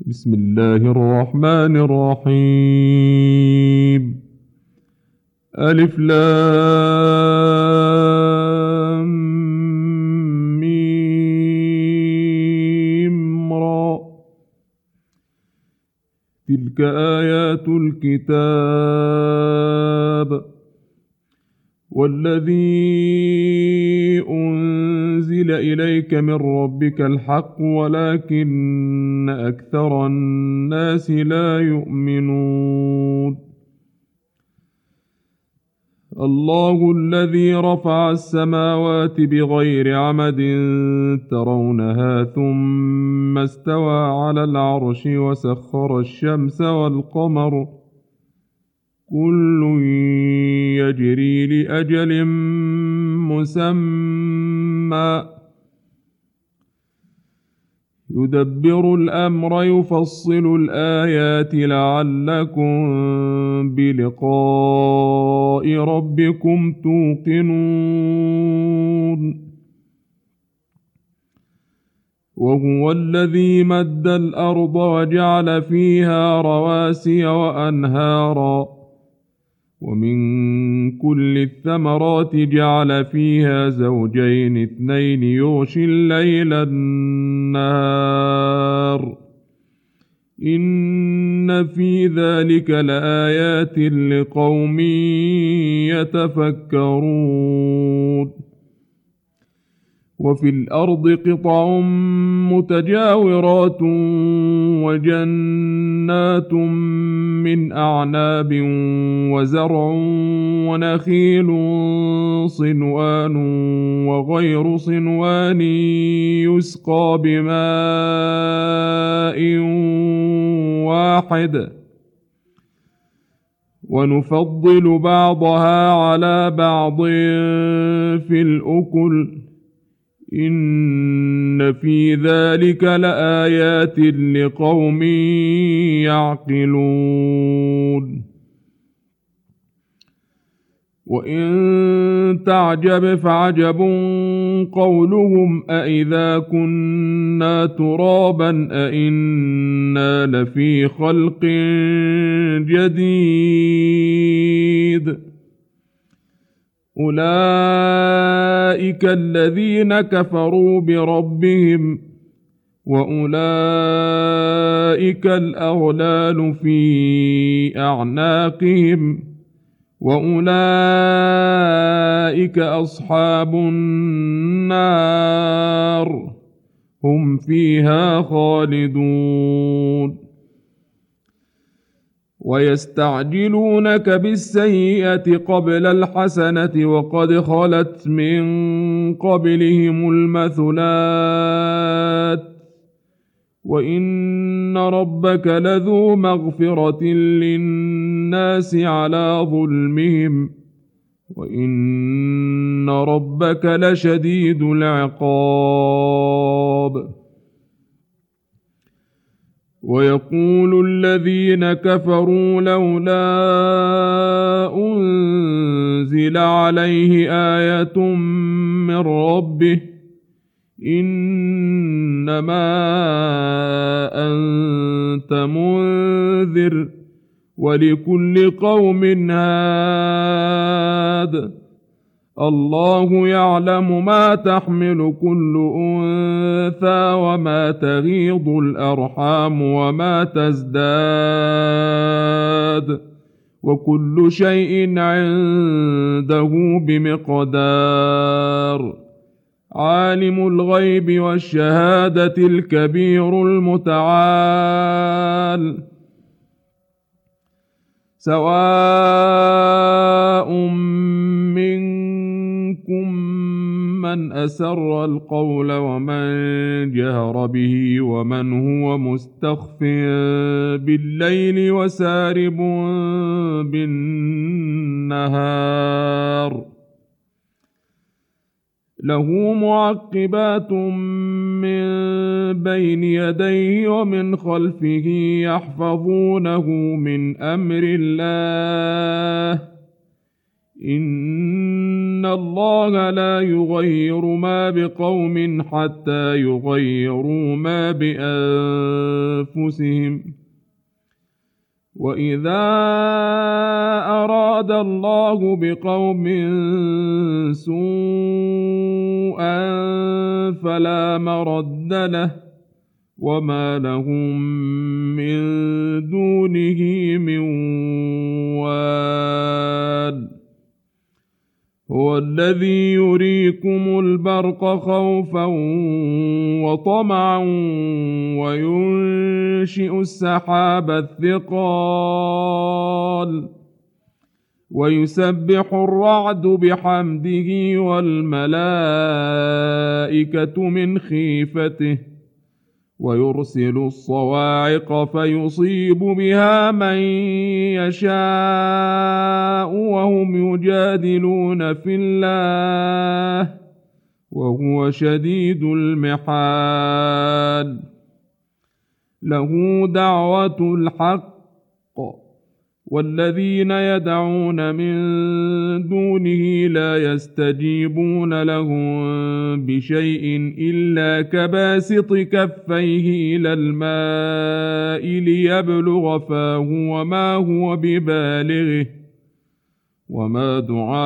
بسم الله الرحمن الرحيم. ألف لام ميم را. تلك آيات الكتاب والذي أنزل إليك من ربك الحق ولكن أكثر الناس لا يؤمنون. الله الذي رفع السماوات بغير عمد ترونها ثم استوى على العرش وسخر الشمس والقمر كل يجري لأجل مسمى يدبر الأمر يفصل الآيات لعلكم بلقاء ربكم توقنون. وهو الذي مد الأرض وجعل فيها رواسي وأنهارا ومن كل الثمرات جعل فيها زوجين اثنين يغشي الليل النهار إن في ذلك لآيات لقوم يتفكرون. وفي الأرض قطع متجاورات وجنات من أعناب وزرع ونخيل صنوان وغير صنوان يسقى بماء واحد ونفضل بعضها على بعض في الأكل إن في ذلك لآيات لقوم يعقلون. وإن تعجب فعجب قولهم أإذا كنا ترابا أإنا لفي خلق جديد أولئك الذين كفروا بربهم وأولئك الأغلال في أعناقهم وأولئك أصحاب النار هم فيها خالدون. ويستعجلونك بالسيئة قبل الحسنة وقد خلت من قبلهم المثلات وإن ربك لذو مغفرة للناس على ظلمهم وإن ربك لشديد العقاب. ويقول الذين كفروا لولا أنزل عليه آية من ربه إنما أنت منذر ولكل قوم هاد الله يعلم ما تحمل كل أنثى وما تغيض الأرحام وما تزداد وكل شيء عنده بمقدار. عالم الغيب والشهادة الكبير المتعال سواء منكم من أسر القول ومن جهر به ومن هو مستخف بالليل وسارب بالنهار له معقبات من بين يديه ومن خلفه يحفظونه من أمر الله إن الله لا يغير ما بقوم حتى يغيروا ما بأنفسهم وإذا أراد الله بقوم سوءا فلا مرد له وما لهم من دونه من وال هو الذي يريكم البرق خوفا وطمعا وينشئ السحاب الثقال ويسبح الرعد بحمده والملائكة من خيفته ويرسل الصواعق فيصيب بها من يشاء وهم يجادلون في الله وهو شديد المحال له دعوة الحق والذين يدعون من دونه لا يستجيبون لهم بشيء إلا كباسط كفيه إلى الماء ليبلغ فاه وما هو ببالغه وما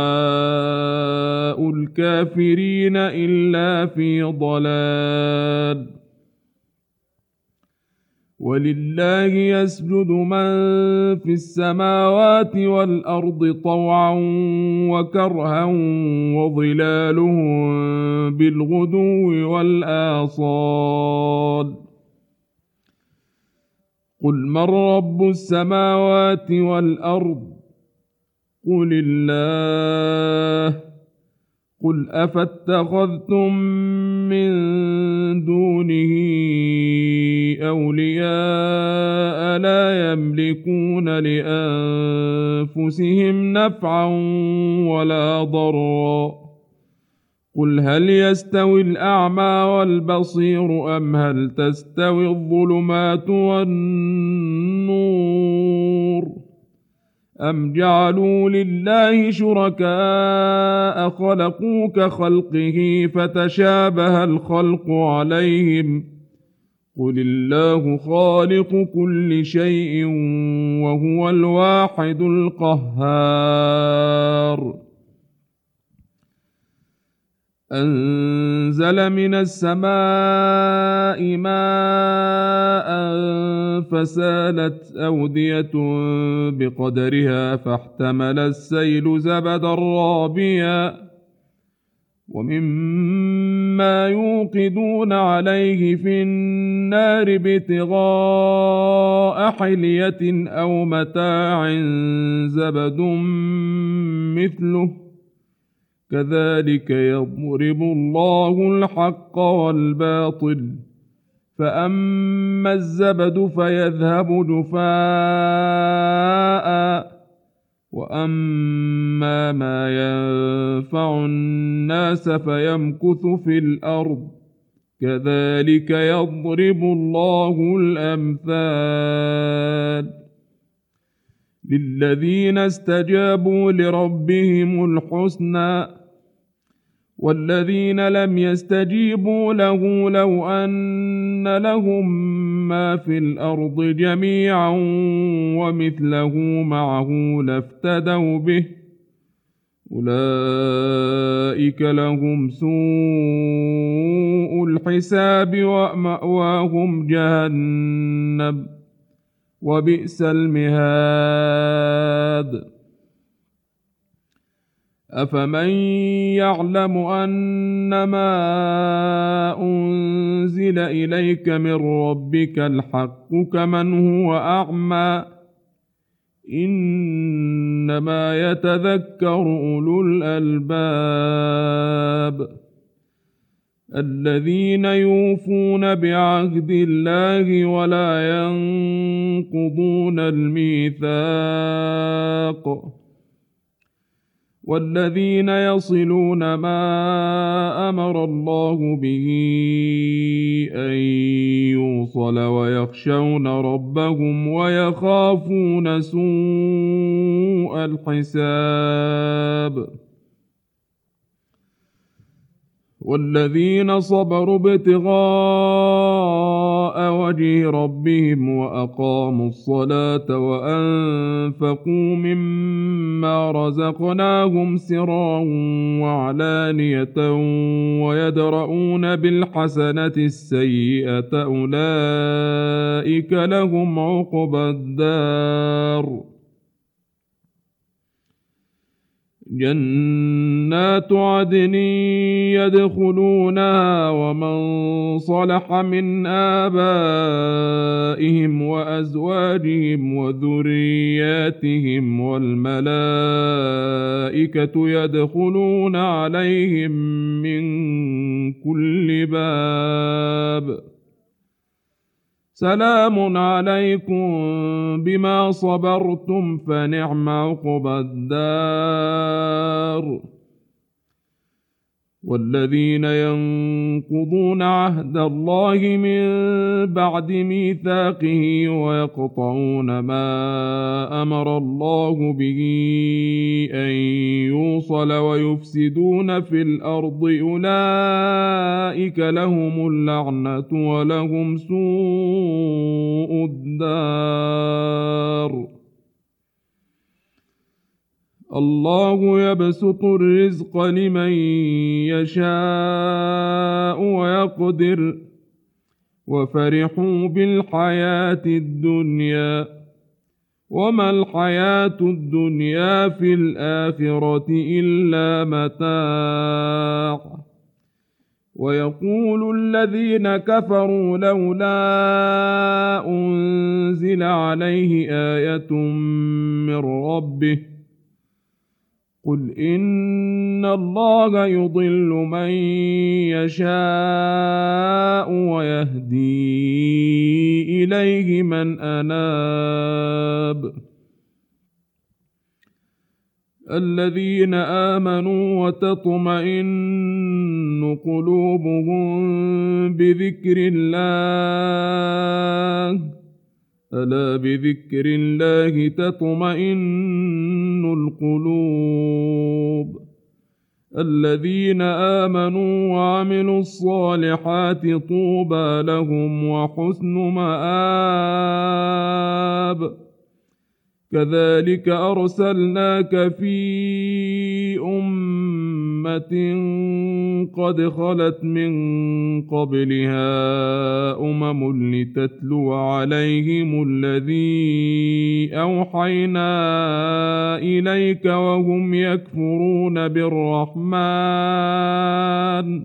دعاء الكافرين إلا في ضلال ولله يسجد من في السماوات والأرض طوعا وكرها وظلالهم بالغدو والآصال قل من رب السماوات والأرض قل الله قل أفاتخذتم من دونه أولياء لا يملكون لأنفسهم نفعا ولا ضرا قل هل يستوي الأعمى والبصير أم هل تستوي الظلمات والنور أم جعلوا لله شركاء خلقوا كخلقه فتشابه الخلق عليهم قل الله خالق كل شيء وهو الواحد القهار أنزل من السماء ماء فسالت أودية بقدرها فاحتمل السيل زبدا رابيا ومما يوقدون عليه في النار ابتغاء حلية أو متاع زبد مثله كذلك يضرب الله الحق والباطل فأما الزبد فيذهب جفاء وأما ما ينفع الناس فيمكث في الأرض كذلك يضرب الله الأمثال للذين استجابوا لربهم الحسنى والذين لم يستجيبوا له لو أن لهم ما في الأرض جميعا ومثله معه لافتدوا به أولئك لهم سوء الحساب ومأواهم جهنم وبئس المهاد أفمن يعلم أنما أنزل إليك من ربك الحق كمن هو أعمى إنما يتذكر أولو الألباب الذين يوفون بعهد الله ولا ينقضون الميثاق والذين يصلون ما أمر الله به أن يوصل ويخشون ربهم ويخافون سوء الحساب والذين صبروا ابتغاء وجه ربهم وأقاموا الصلاة وأنفقوا مما رزقناهم سرا وعلانية ويدرؤون بالحسنة السيئة أولئك لهم عقبى الدار جنات عدن يدخلونها ومن صلح من آبائهم وأزواجهم وذرياتهم والملائكة يدخلون عليهم من كل باب سلام عليكم بما صبرتم فنعم عقبى الدار والذين ينقضون عهد الله من بعد ميثاقه ويقطعون ما أمر الله به أن يوصل ويفسدون في الأرض أولئك لهم اللعنة ولهم سوء الدار الله يبسط الرزق لمن يشاء ويقدر وفرحوا بالحياة الدنيا وما الحياة الدنيا في الآخرة إلا متاع ويقول الذين كفروا لولا أنزل عليه آية من ربه قل إن الله يضل من يشاء ويهدي إليه من أناب الذين آمنوا وتطمئن قلوبهم بذكر الله ألا بذكر الله تطمئن القلوب الذين آمنوا وعملوا الصالحات طوبى لهم وحسن مآب كذلك أرسلناك في أمة قد خلت من قبلها لتتلو عليهم الذي أوحينا إليك وهم يكفرون بالرحمن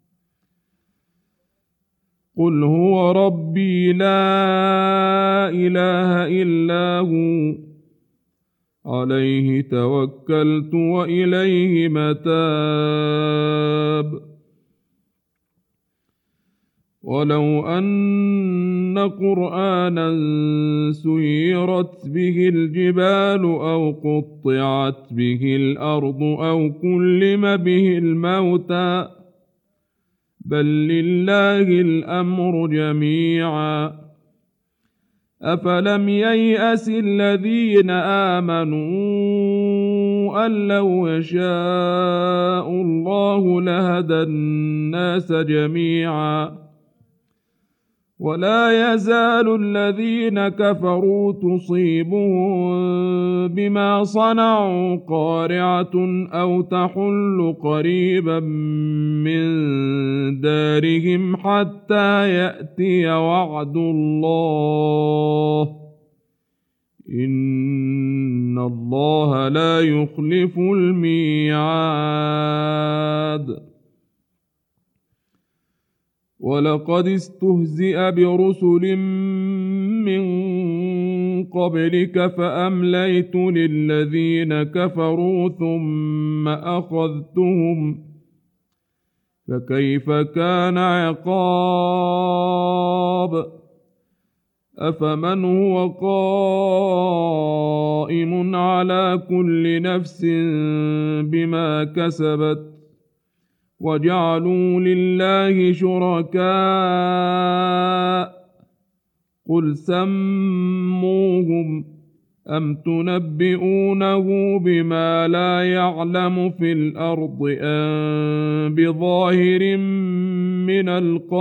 قل هو ربي لا إله إلا هو عليه توكلت وإليه متاب ولو أن قرآنا سيرت به الجبال أو قطعت به الأرض أو كلم به الموتى بل لله الأمر جميعا أفلم ييأس الذين آمنوا أن لو يشاء الله لهدى الناس جميعا ولا يزال الذين كفروا تصيبهم بما صنعوا قارعة أو تحل قريبا من دارهم حتى يأتي وعد الله إن الله لا يخلف الميعاد ولقد استهزئ برسل من قبلك فأمليت للذين كفروا ثم أخذتهم فكيف كان عقاب أفمن هو قائم على كل نفس بما كسبت وجعلوا لله شركاء قل سموهم أم تنبئونه بما لا يعلم في الأرض أم بظاهر من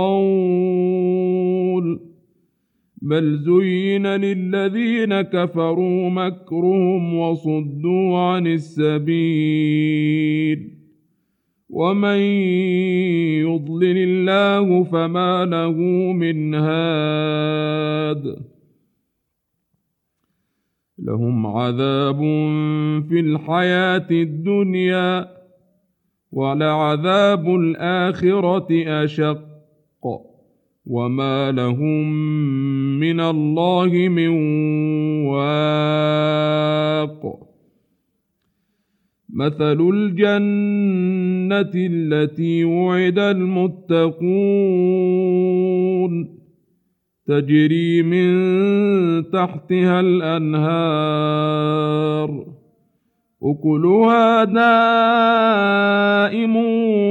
القول بل زين للذين كفروا مكرهم وصدوا عن السبيل ومن يضلل الله فما له من هاد لهم عذاب في الحياة الدنيا ولعذاب الآخرة أشق وما لهم من الله من واق مثل الجنة التي وعد المتقون تجري من تحتها الأنهار أكلها دائم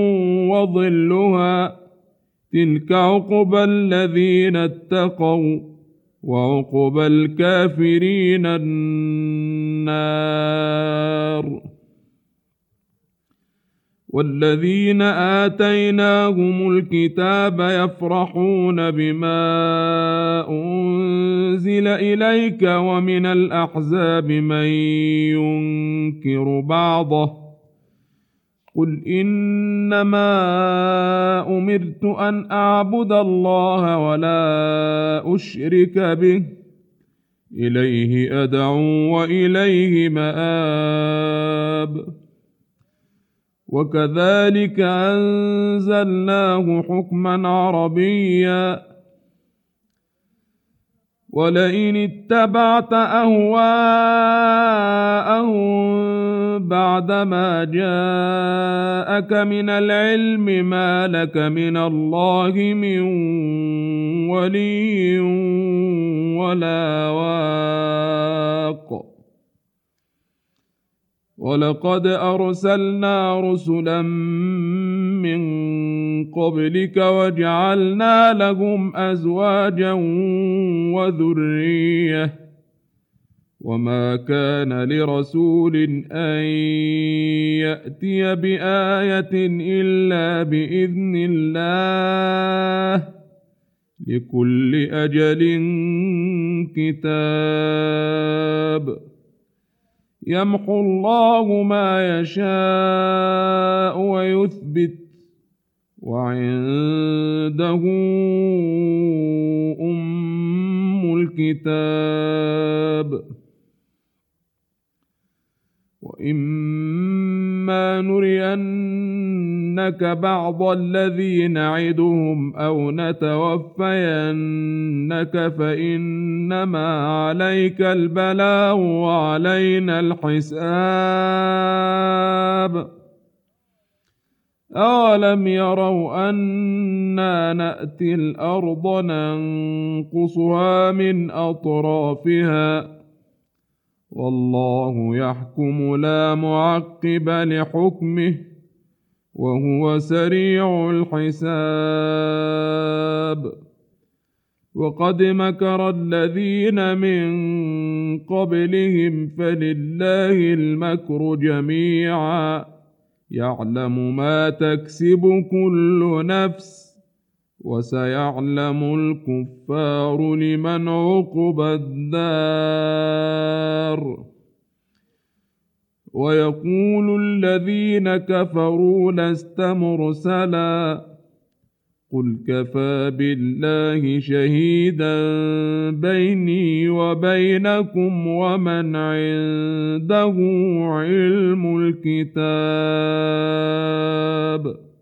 وظلها تلك عقبى الذين اتقوا وعقبى الكافرين النار والذين آتيناهم الكتاب يفرحون بما أنزل إليك ومن الأحزاب من ينكر بعضه قل إنما أمرت أن أعبد الله ولا أشرك به إليه أدعو وإليه مآب وكذلك أنزلناه حكما عربيا ولئن اتبعت أهواءهم بعدما جاءك من العلم ما لك من الله من ولي ولا واق ولقد أرسلنا رسلا من قبلك وجعلنا لهم أزواجا وذرية وما كان لرسول أن يأتي بآية إلا بإذن الله لكل أجل كتاب يمحو الله ما يشاء ويثبت وعنده أم الكتاب وإما نرينك بعض الذي نعدهم أو نتوفينك فإنما عليك البلاغ وعلينا الحساب أولم يروا أنا نأتي الأرض ننقصها من أطرافها والله يحكم لا معقب لحكمه وهو سريع الحساب وقد مكر الذين من قبلهم فلله المكر جميعا يعلم ما تكسب كل نفس وسيعلم الكفار لمن عقبى الدار ويقول الذين كفروا لست مرسلا قل كفى بالله شهيدا بيني وبينكم ومن عنده علم الكتاب